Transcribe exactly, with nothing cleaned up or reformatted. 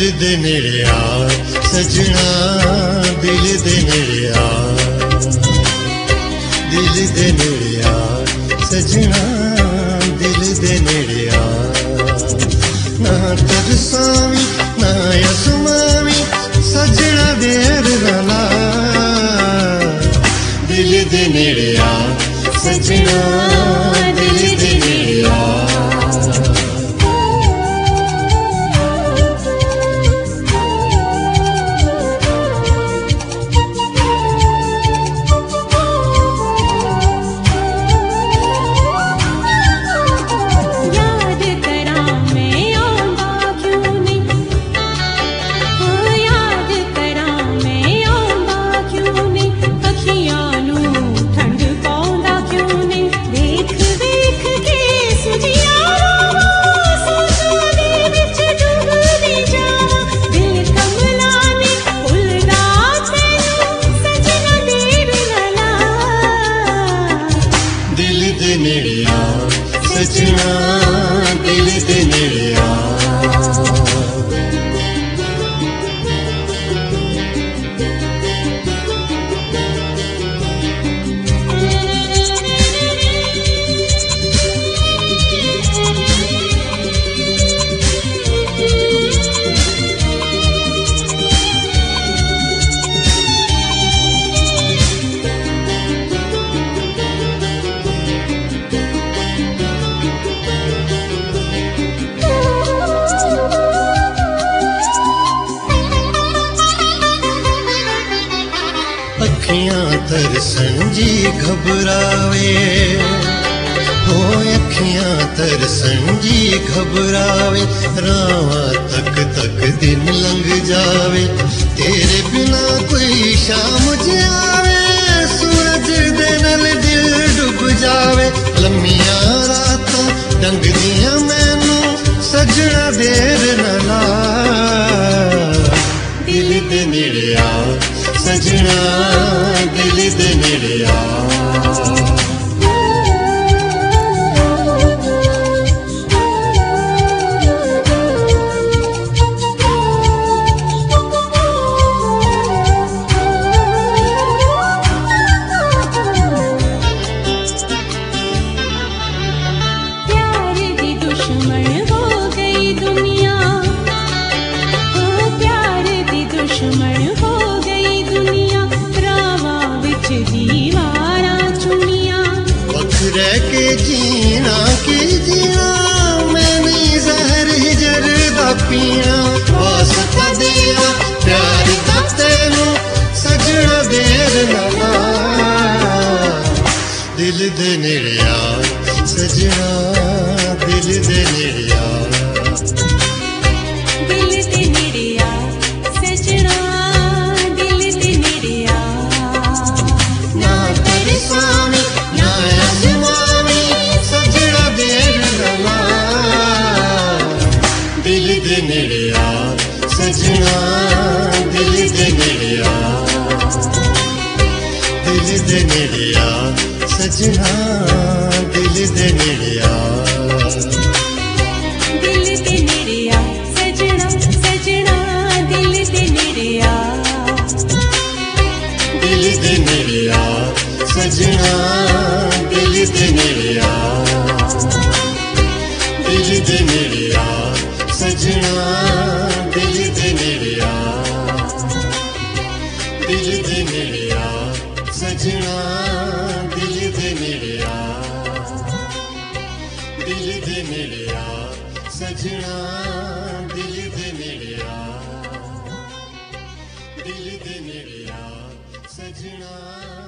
दे नेड़े आ सजना, दिल दे नेड़े आ, दिल दे नेड़े आ सजना, दिल दे नेड़े आ। ना तरसावी ना यसमावी सजना देर ना ला, दिल दे नेड़े आ सजना, दिल दे नेड़े आ। सजना दिल दे नेड़े आ। अखियां तरसन जी घबरावे, हो अखियां तरसन जी घबरावे, रावा तक तक दिन लंघ जावे, तेरे बिना कोई शाम जावे, सूरज दे नाल दिल डुब जावे, लम्मिया रातां लंघदियां मैनू सजना देर ना ला, दिल दे नेड़े आ सजना, दिल दे नेड़े आ। प्यार दी दुश्मन हो गई दुनिया, ओ प्यार दी दुश्मन हो गई दुनिया, रावा विच दीवारा चुनिया, वख रह के जीना की जीना, मैंने जहर हिजर दा पीना, वास्ता दिया प्यार दा तैनू सजना देर ना ला, दिल दे नेड़े आ सजना, दिल दे नेड़े आ, दिल दे नेड़े आ सजना, दिल दे नेड़े आ। ना तरसावी ना यसमावी सजना देर ना ला, दिल दे नेड़े आ सजना, दिल दे नेड़े आ, दिल दे नेड़े आ सजना, दिल दे नेड़े आ, दिल दे नेड़े आ सजना, सजना दिल दे नेड़े आ, दिल दे नेड़े आ सजना, दिल दे नेड़े आ, दिल दे नेड़े आ सजना, दिल दे नेड़े आ, दिल दे नेड़े आ सजना, दिल दे नेड़े आ, दिल दे नेड़े आ सजना, दिल दे नेड़े आ, दिल दे नेड़े आ सजना।